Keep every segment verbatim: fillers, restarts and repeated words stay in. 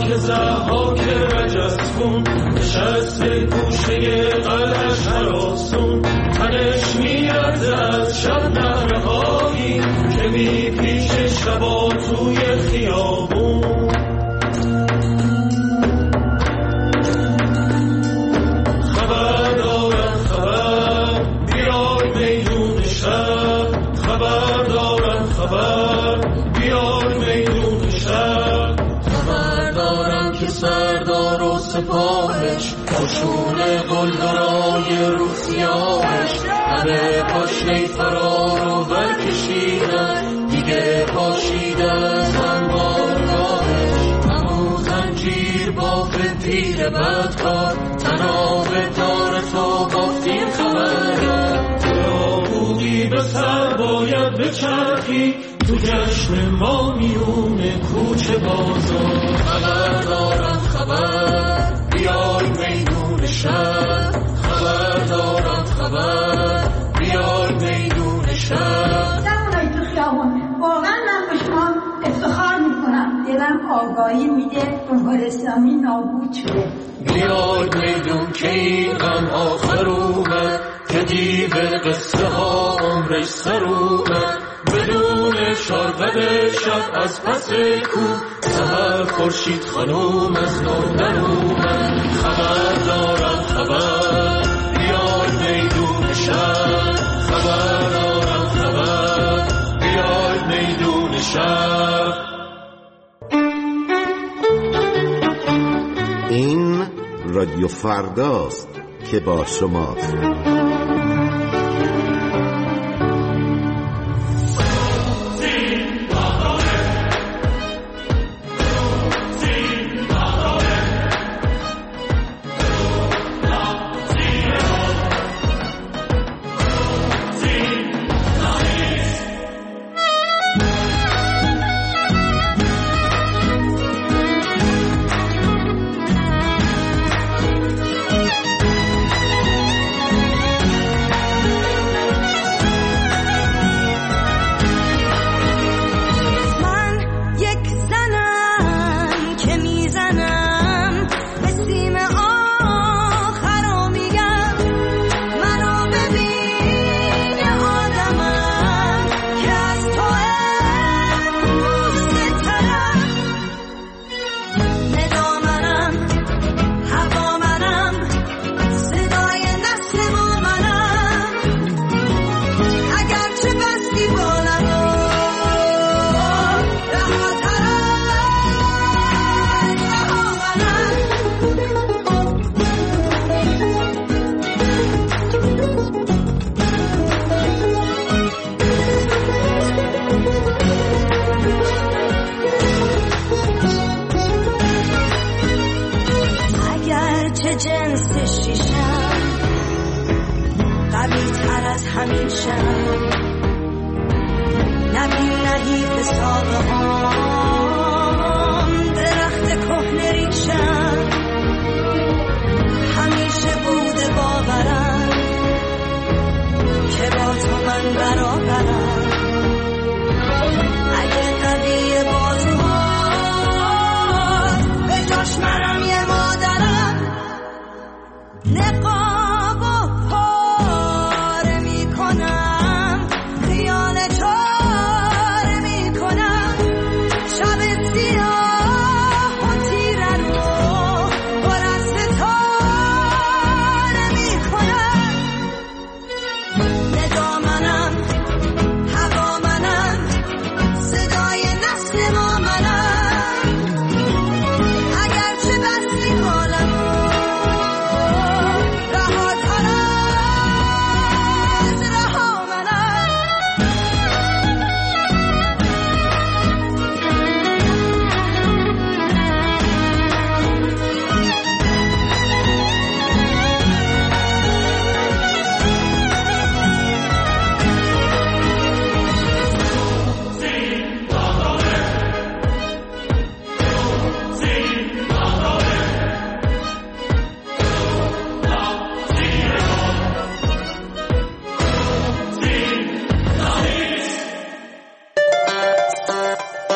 که زهاک رجسکون نشسته گوشه قلعش هراسون تنش میرزه از شب نهرهایی که میپیچه شبا توی خیابون خبر دارم خبر بیای میدون شب خبر دارم خبر بیای میدون شب خبر دارم که سردار و سپاهش پاشون قلدرای روسیاهش همه پاشنه فرار رو برکشیدن دیگه پاشیدن زنبارگاهش همون زنجیر باف پیر بدکار تناب دار تو بافتیم خبر تو بودی به سر باید بچرخی تو جشن ما میونه کوچه بازار خبر دارم خبر بیای میدون شب خبر دارم خبر بیای میدون شب زمانایی تو خیابون واقعا من به شما افتخار میکنم دلم آگاهی میده جمهوری اسلامی نابود شده بیای میدون که این غم آخر اومد که دیو قصه ها عمرش سر اومد بدون شارقد شب از پس کو سهر خورشید خانوم از نو در اومد خبر دارم خبر بیای میدون شب خبر دارم خبر بیای میدون شب. این رادیو فرداست که با شماست. شب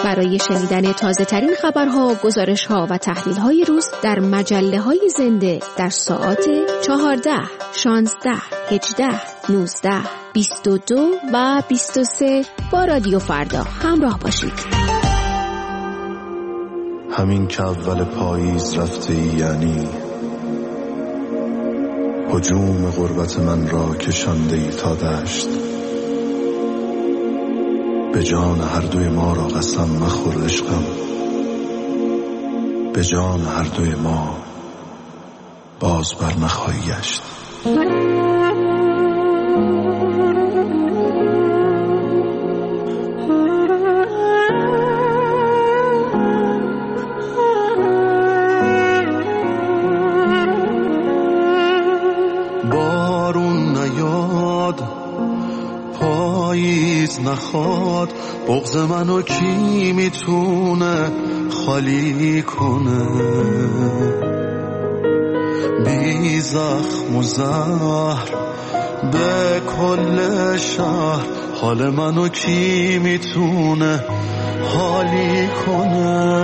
برای شنیدن تازه ترین خبرها، گزارشها و تحلیل‌های روز در مجله‌های زنده در ساعات چهارده، شانزده، هجده، نوزده، بیست و دو و بیست و سه با رادیو فردا همراه باشید. همین که اول پاییز رفته ای، یعنی هجوم غربت من را کشانده ای تا دشت. به جان هر دوی ما را قسم مخور عشقم، به جان هر دوی ما باز بر نخواهی گشت. بارون نیاد، پاییز نخواد، بغض منو کی میتونه خالی کنه؟ بی زخم و زهر به کل شهر، حال منو کی میتونه حالی کنه؟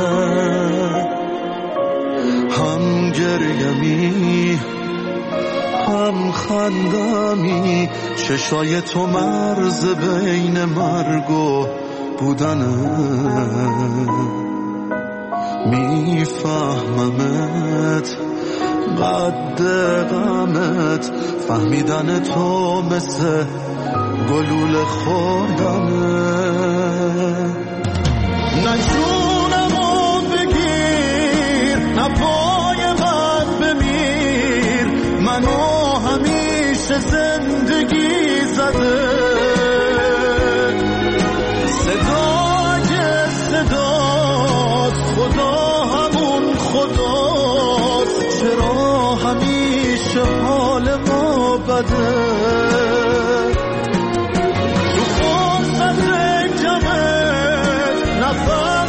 هم گریمی هم خندمی، چشای تو مرز بین مرگ و بودنه. میفهممت قد غمت، فهمیدن تو مثل گلوله خوردنه. نه جونمو بگیر، نه پای من بمیر، منو همیشه زندگی زده. صدای صداست، خدا همون خداست، چرا همیشه حال ما بده؟ تو فرصت کمت نفس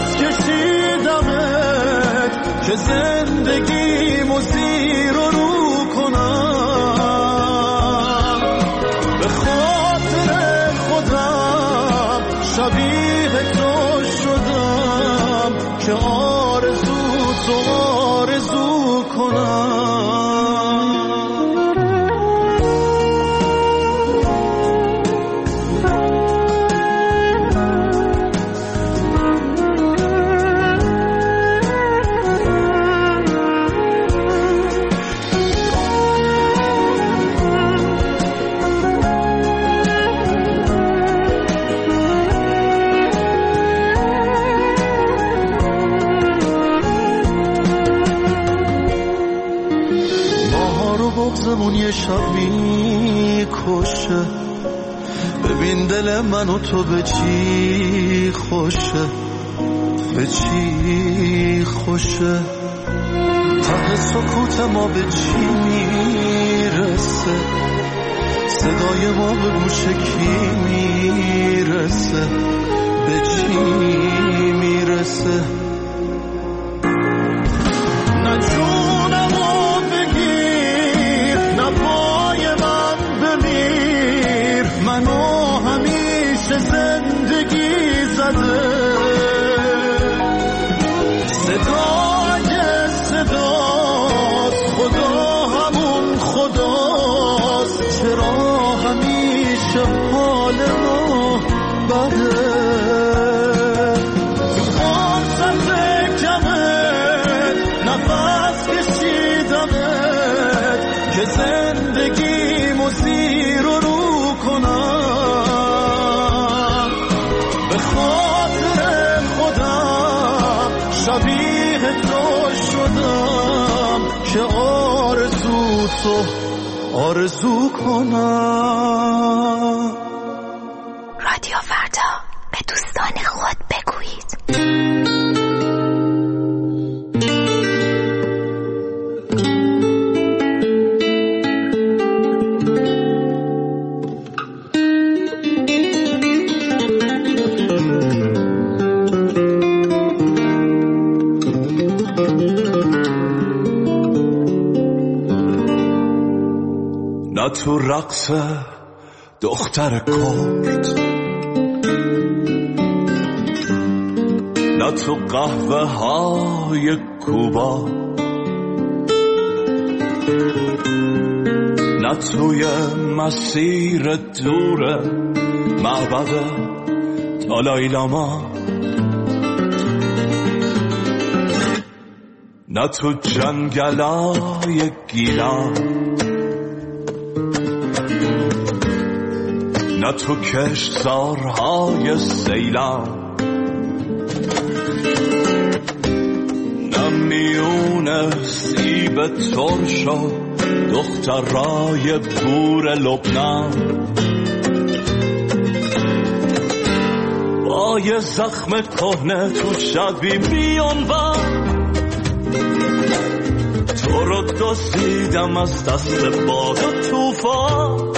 کشیدمت که زندگیمو زیر و رو کنم. به خاطر خودم شبیه تو شدم که آرزو تو آرزو کنم. بغضمون یه شب میکشه، ببین دل من و تو به چی خوشه، به چی خوشه. ته سکوت ما به چی میرسه، صدای ما به گوش کی میرسه، به چی میرسه. نه جونمو بگیر، نه پای من بمیر، منو همیشه زندگی زده. صدای صداست، خدا همون خداست، چرا همیشه حال ما بده؟ تو فرصت کمت نفس کشیدمت که زندگیمو زیر و رو کنم. به خاطر خودم شبیه تو شدم که آرزو تو آرزو کنم. رادیو فردا، به دوستان خود بگویید. نه تو رقص دختر کرد، تو قهوه های کوبا، نه توی مسیر دور معبد دالای لاما، نه تو جنگلای گیلان، نه تو کشتزارهای سیلان، نه میون سیب ترش و دخترای بور لبنان. با یه زخم کهنه تو شبی بیانوان، تو رو دزدیدم از دست باد و توفان،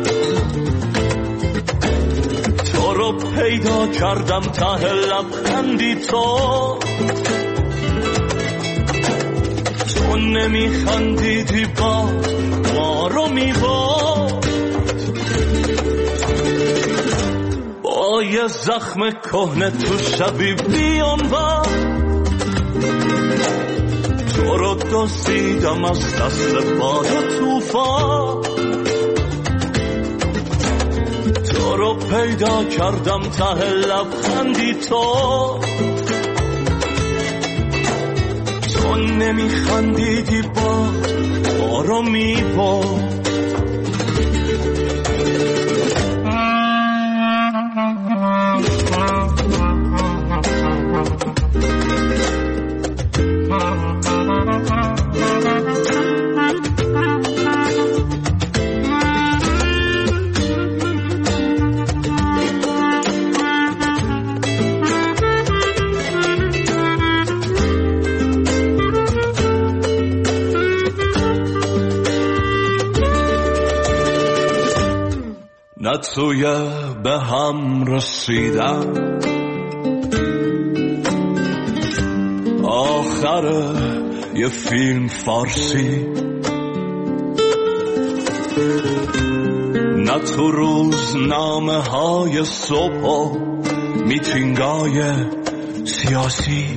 تو رو پیدا کردم ته لبخندی تو، تو نمیخندیدی باد ما رو میباد. با یه زخم کهنه تو شبی بیانوان، تو رو دزدیدم از دست باد و توفان، تو رو پیدا کردم ته لبخندی تو، تو نمیخندیدی باد ما رو میباد. نه توی به هم رسیدن آخر یه فیلم فارسی، نه تو روزنامه های صبح و میتینگای سیاسی،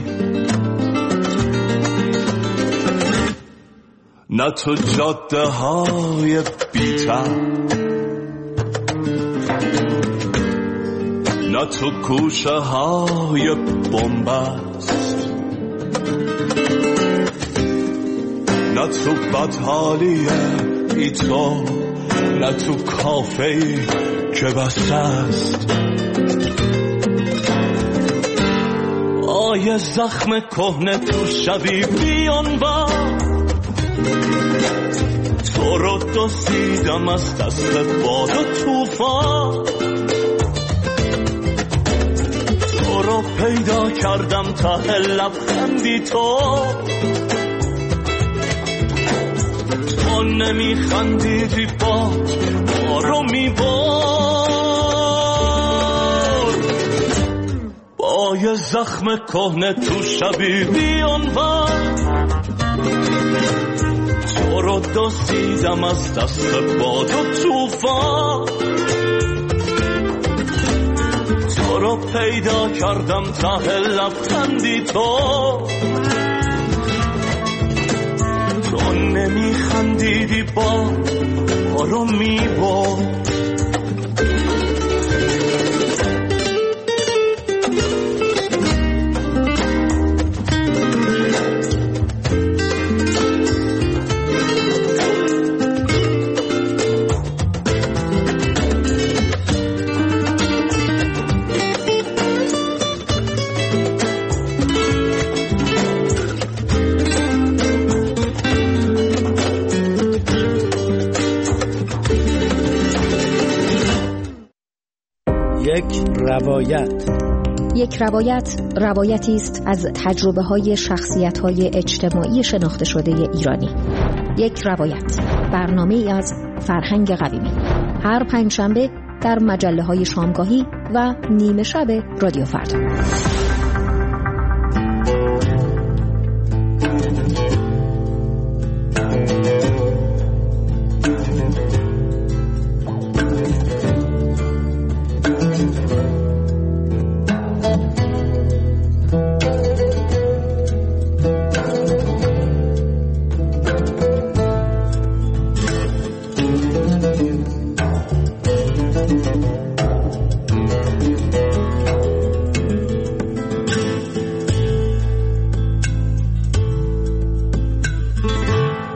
نه تو جاده های بی‌تر، نه تو کوچه های بنبست، نه تو بدحالی ای تو، نه تو کافه‌ای که بسته است. آیه زخم کهنه تو شبی بیانوان، تو رو دزدیدم از دست باد و توفان، تو رو پیدا کردم ته لبخندی تو، تو نمیخندیدی باد ما رو میبرد. با یه زخم کهنه تو شبی بیانوان، تو رو دزدیدم از دست باد و توفان، تو رو پیدا کردم ته لبخندی تو، تو نمیخندیدی باد ما رو میبرد. یک روایت. یک روایت روایتی است از تجربه‌های شخصیت‌های اجتماعی شناخته شده ایرانی. یک روایت، برنامه‌ای از فرهنگ قویمی، هر پنجشنبه در مجله‌های شامگاهی و نیمه شب رادیو فردا.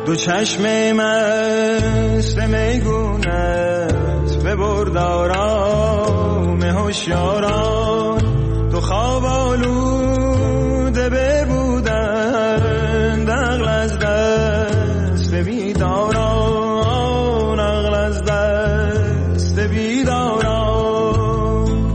دو چشم مست میگونت ببرد آرام هوشیاران، تو خواب آلوده ببودند عقل از دست بیداران، عقل از دست بیداران.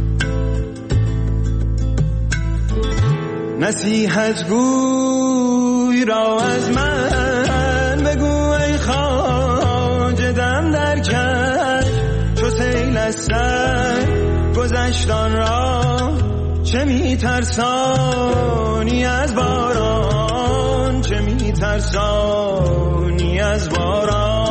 نصیحت گوی را از من بگو ای خواجه دم در کش، چو سیل از سر گذشتان را چه می ترسانی از باران، چه می ترسانی از باران.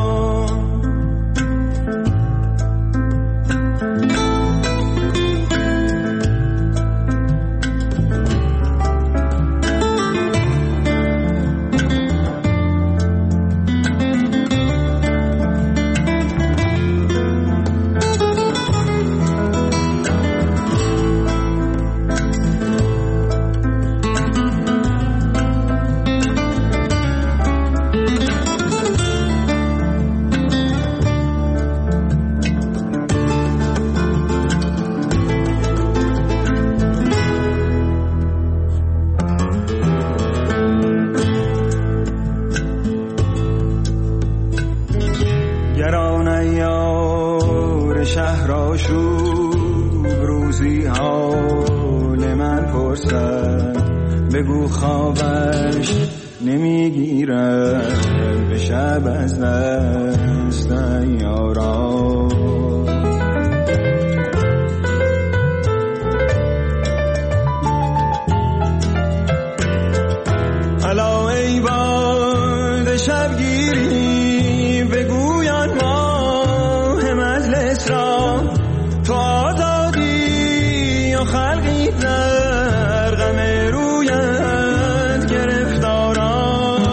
بگو خوابش نمیگیرد به شب از دست یاران. الا ای باد شبگیری بگویان ماه مجلس را، تو آزادی و خلقی در غم رویت گرفتاران.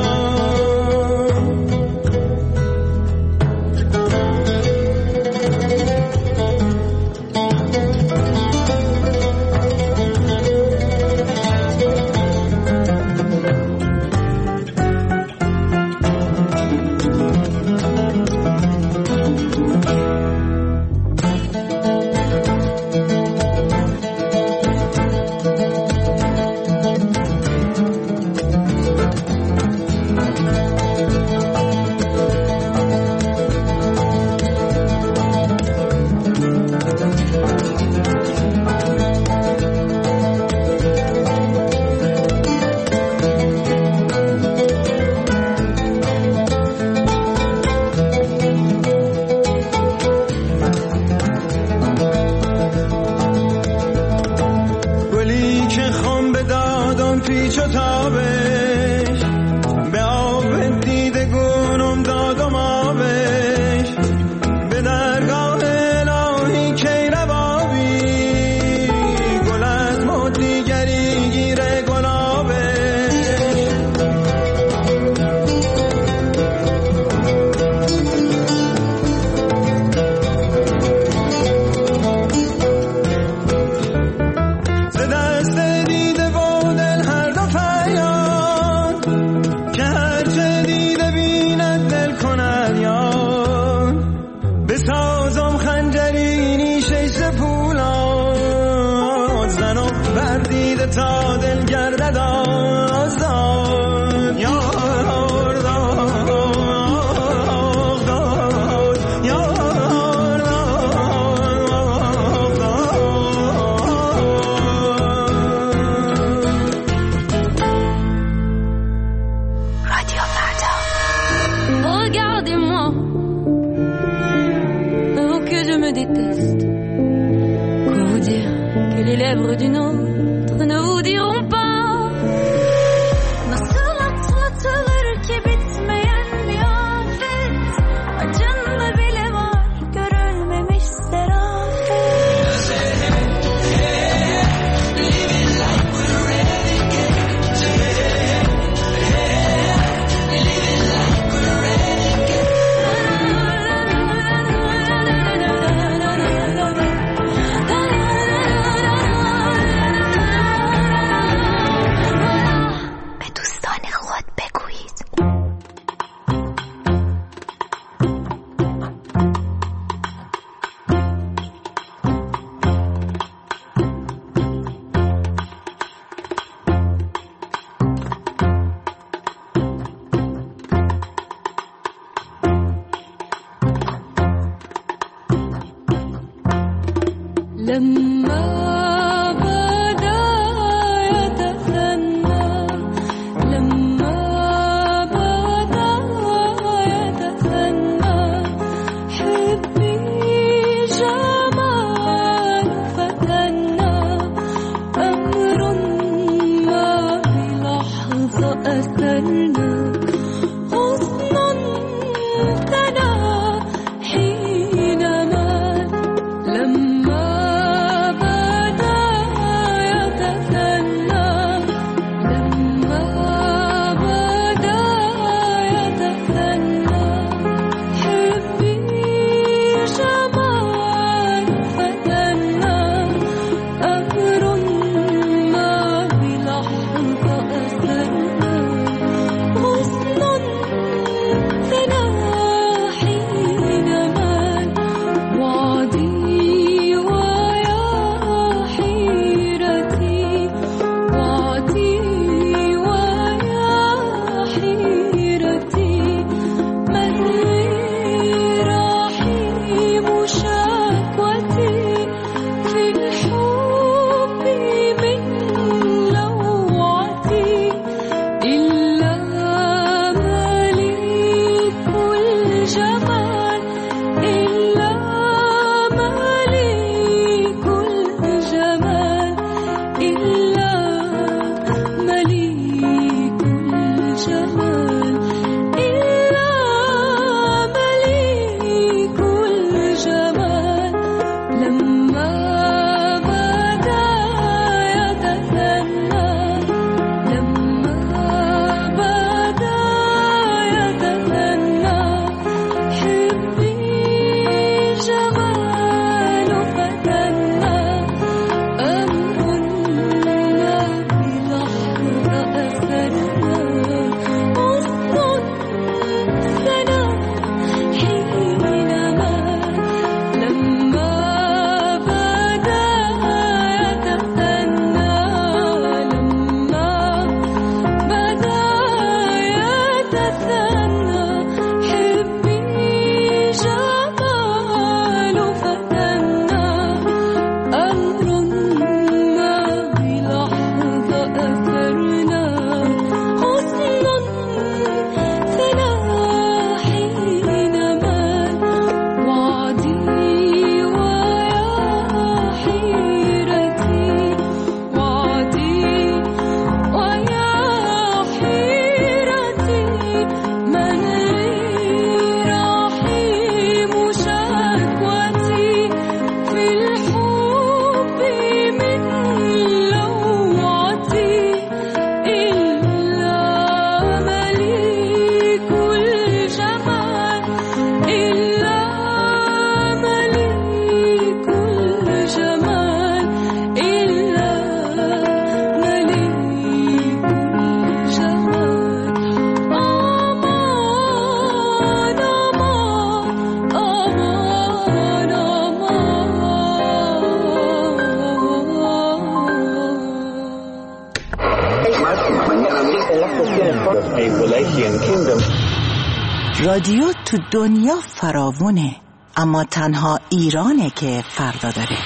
رادیو تو دنیا فراوونه، اما تنها ایرانه که فردا داره.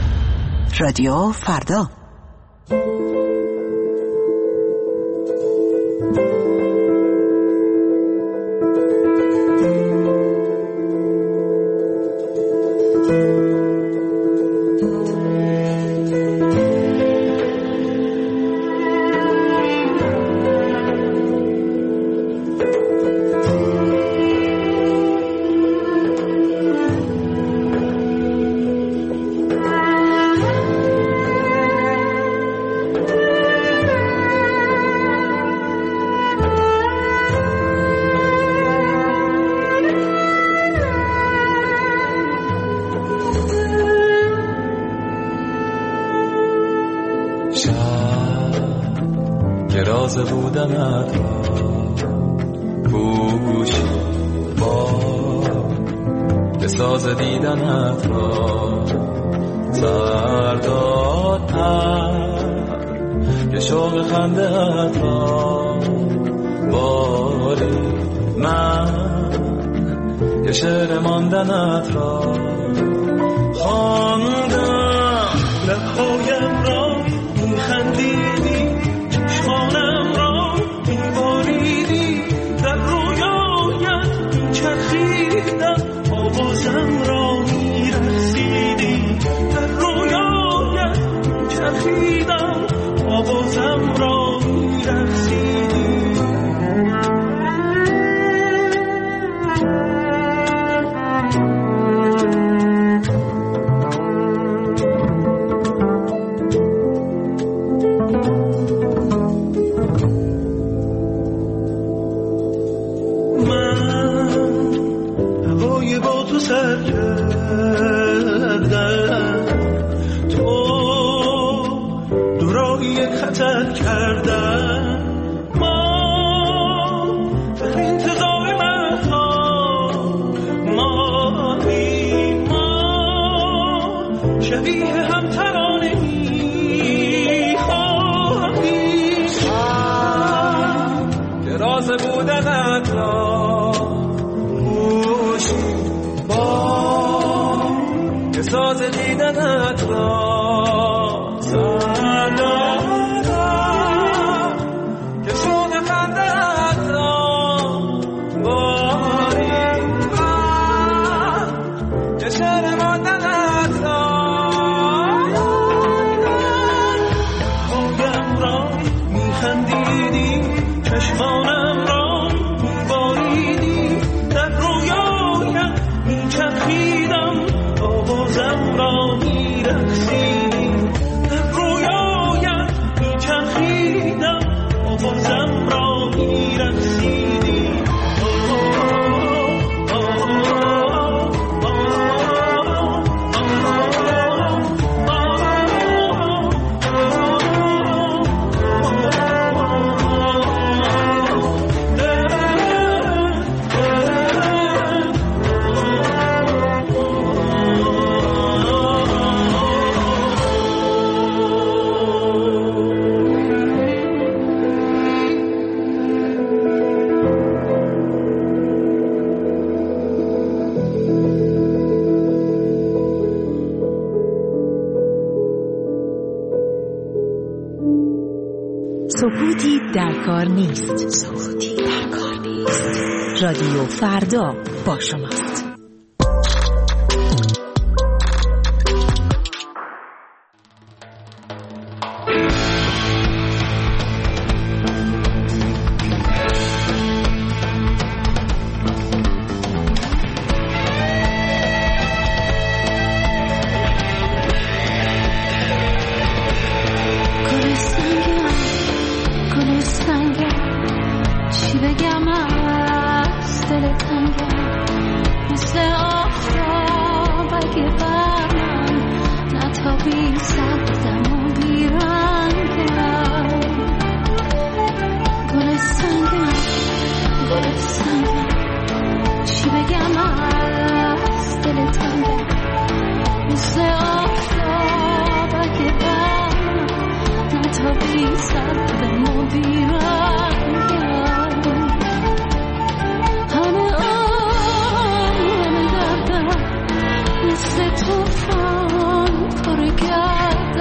رادیو فردا. تازه بودنت را پوشی با به ساز دیدنت را سردادتر یه شوق خنده‌ات را باری من یه شعر ماندنت را خواندم کردن، تو دورایی خطر کردن. ما در انتظار مهتا ماندیم، ما شبیه هم ترانه میخواهیم. که راز بودنت را گوشی با که ساز دیدنت را سکوتی در کار نیست. سکوتی در کار نیست. رادیو فردا با شماست. Tufan, kar gard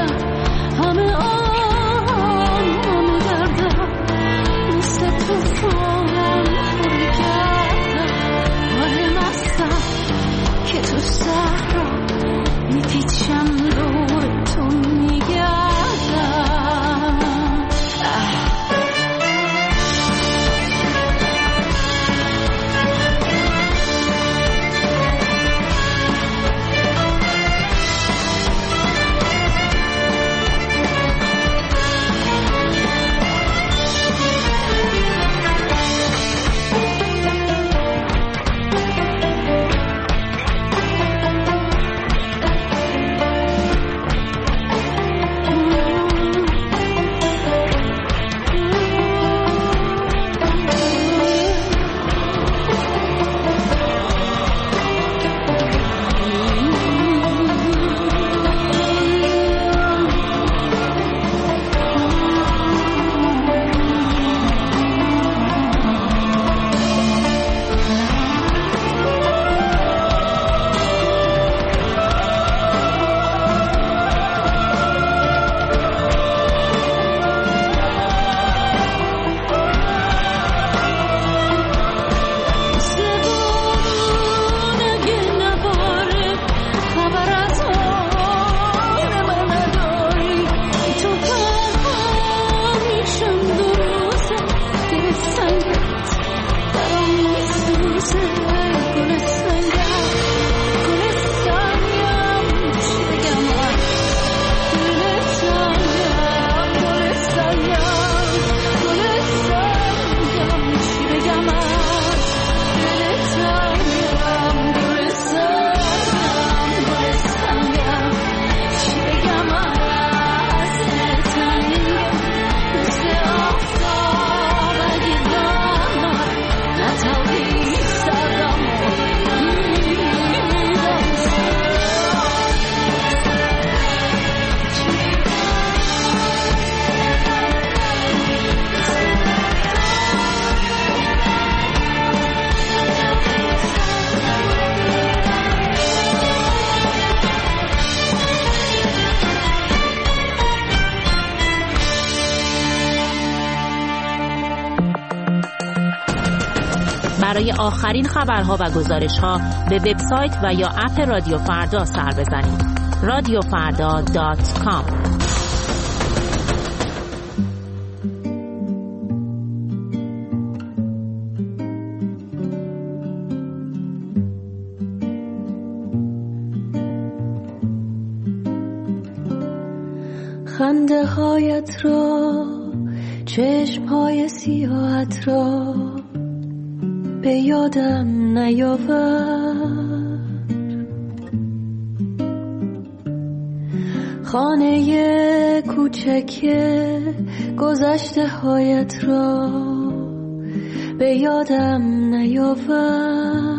برای آخرین خبرها و گزارش‌ها به وبسایت و یا اپ رادیو فردا سر بزنید. رادیو فردا دات کام. خنده هایت را، چشم های سیاهت را به یادم نیاور. خانه کوچک گذشته هایت را به یادم نیاور.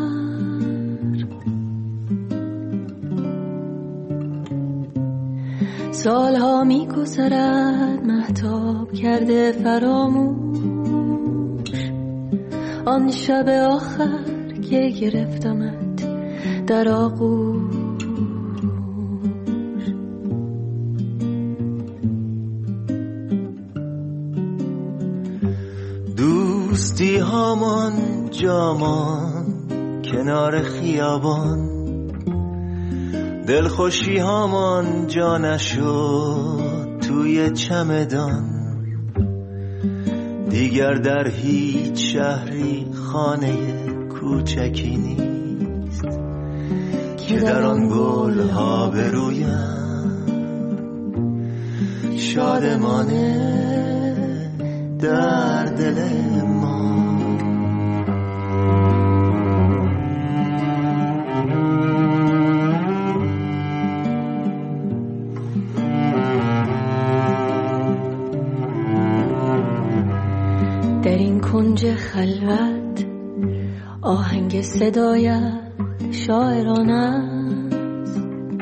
سالها می گذرد مهتاب کرده فراموش آن شب آخر که گرفتمت در آغوش. دوستی هامان جامان کنار خیابان، دلخوشی هامان جا نشد توی چمدان. دیگر در هیچ شهری خانه کوچکی نیست که در آن گل ها برویم شادمانه در دل ما. در این کنج خلوت آهنگ صدایت شاعرانه است،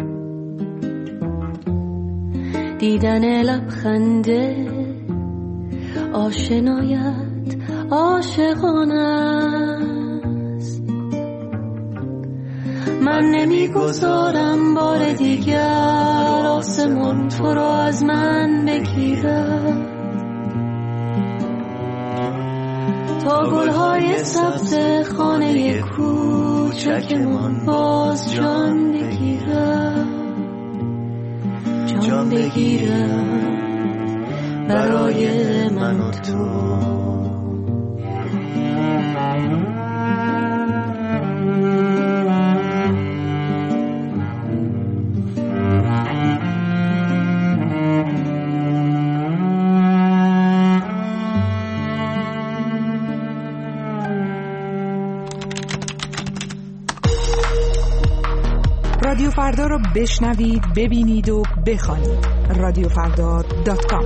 دیدن لبخنده آشنایت عاشقانه است. من نمیگذارم بار دیگر آسمان تو را از من بگیرد، تا گلهای سبز خانه کوچکمان باز جان بگیرد، جان بگیرد برای من و تو. رادیو فردا رو بشنوید، ببینید و بخوانید. رادیو فردا دات کام.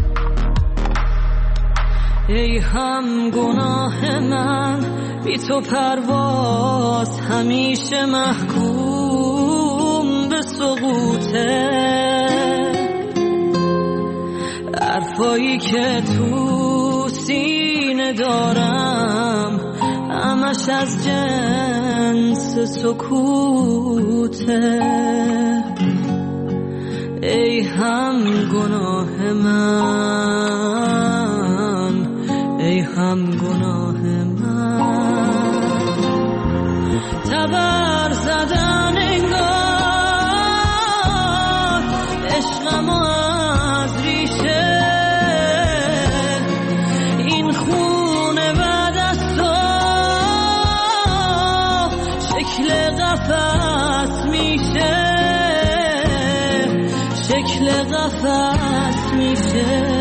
ای هم گناه من بی تو پرواز همیشه محکوم به سقوطه، حرفایی که تو سینه دارم همش از جنس سکوته. ای هم گناه من، ای هم گناه من، تبر زدن انگار عشقم از ریشه، این خونه بعد از تو شکل قفس میشه، شکل قفس میشه.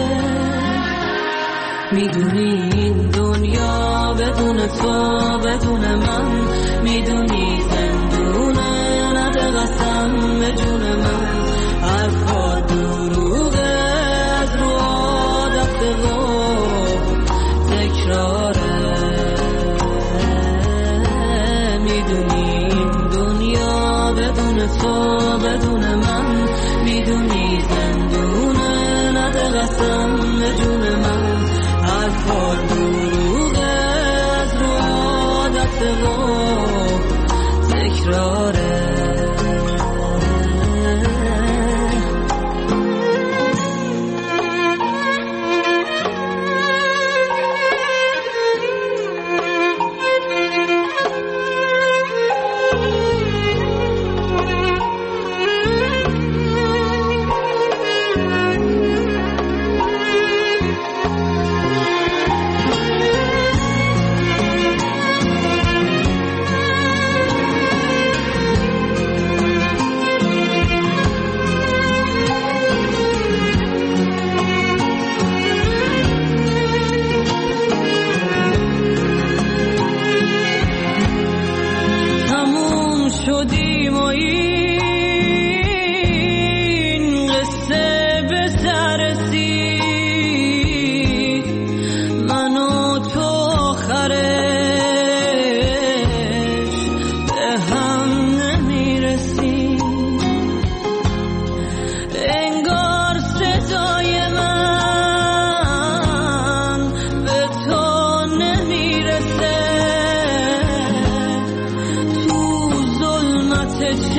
میدونی این دنیا بدون تو بدون من، میدونی زندونه نده قسم به جون من. حرفا دروغه از رو عادت و تکراره، میدونی این دنیا بدون تو بدون من، میدونی زندونه نده قسم به جون من. حرفا دروغه از رو عادت و تکراره.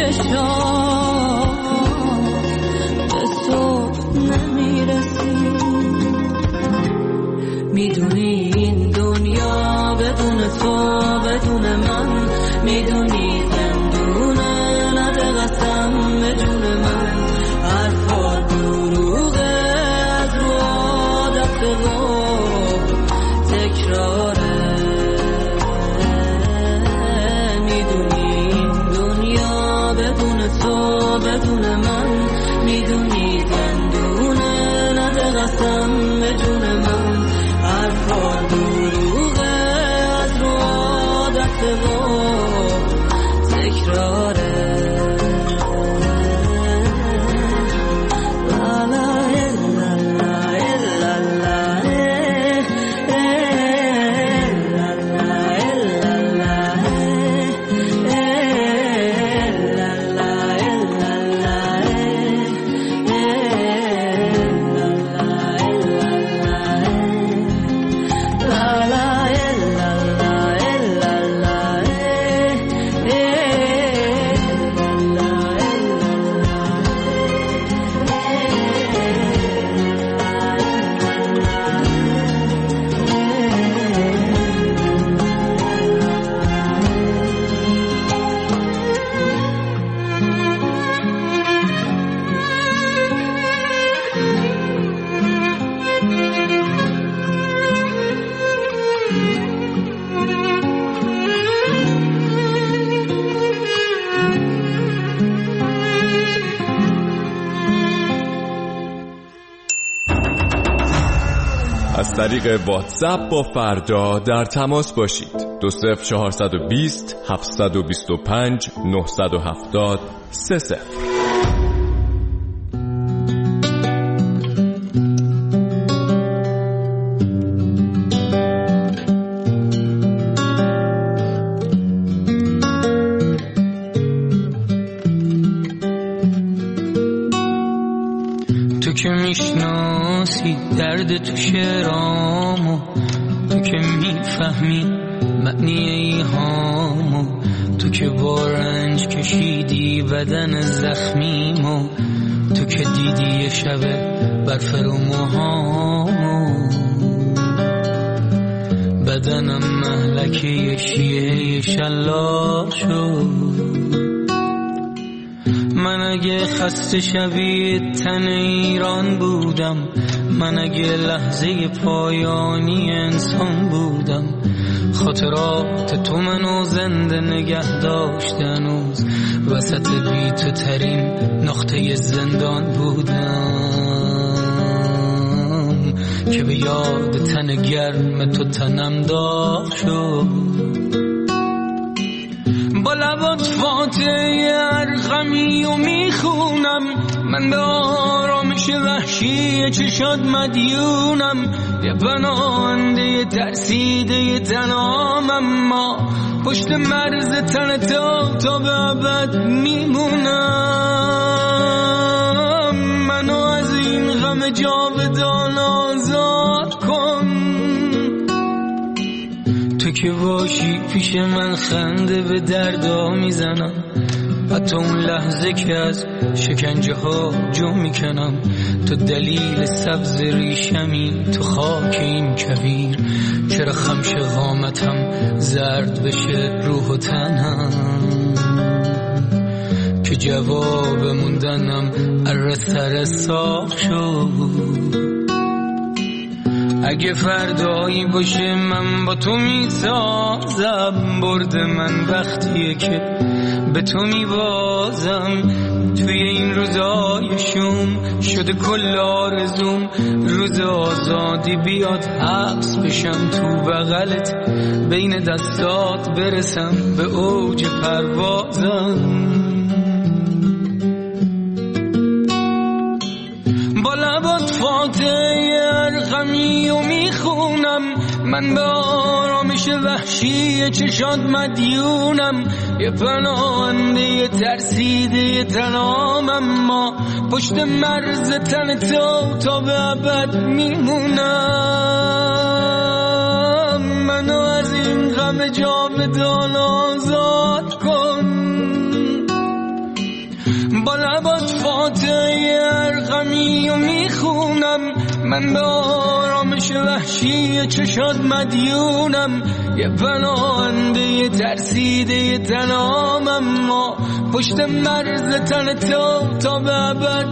چشات به صبح نمیرسی. میدونی این دنیا بدون تو بدون من، میدونی زندونه نده قسم به جون من. حرفا دروغه از رو عادت و تکراره. میدونی این دنیا بدون تو بدون من، میدونی زندونه نده قسم به جون من. حرفا دروغه از رو عادت و تکراره. از طریق واتساپ با فردا در تماس باشید. دو صفر چهارصد و بیست هفتصد و بیست و پنج نهصد و هفتاد سه صفر. تو که میشناسی درد تو شعرامو، تو که میفهمی معنی ایهامو، تو که با رنج کشیدی بدن زخمیمو، تو که دیدی یه شب برف رو موهامو. بدنم مهلکه یه شیعه شلاق شد. من اگه خسته شبیه تن ایران بودم، من اگه لحظه پایانی انسان بودم، خاطرات تو منو زنده نگه داشت هنوز، وسط بی تو ترین نقطه زندان بودم که به یاد تن گرم تو تنم داغ شد. با لبات فاتحه ارقمی و میخونم، من به آرامش وحشی چشات مدیونم، یه پناهنده ترسیده تنام، اما پشت مرز تن تا تا به ابد میمونم. منو از این غم جاودان آزاد کن، تو که باشی پیش من خنده به دردا میزنم، حتی اون لحظه که از شکنجه ها جو میکنم. تو دلیل سبز ریشمی تو خاک این کویر، چرا خمش قامتم زرد بشه روح و تنم، که جواب موندنم اره سر ساق شد. اگه فردایی باشه من با تو میسازم، برد من وقتیه که به تو میبازم. توی این روزای شوم شده کل آرزوم، روز آزادی بیاد حبس بشم تو بغلت، بین دستات برسم به اوج پروازم. با لبات فاتحه ارقمی و میخونم، من به آرامش وحشی چشات مدیونم، یه پناهنده ترسیده تنام، اما پشت مرز تن تو تا به ابد میمونم. منو از این غم جاودان آزاد کن، با لبات فاتحه ارقمی و میخونم، من به آرامش وحشی چشات مدیونم، یه پناهنده یه ترسیده یه تنام، اما پشت مرز تن تو تا به ابد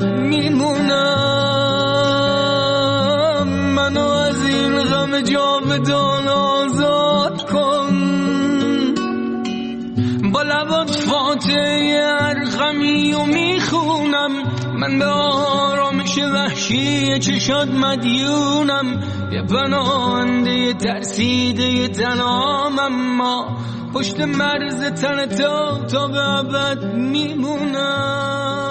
میمونم. منو از این غم جاودان آزاد کن، با لبات فاتحه ارقمی و میخونم، من به آرامش وحشی چشات مدیونم، یه پناهنده یه ترسیده یه تنام، اما پشت مرز تن تو تا به ابد میمونم.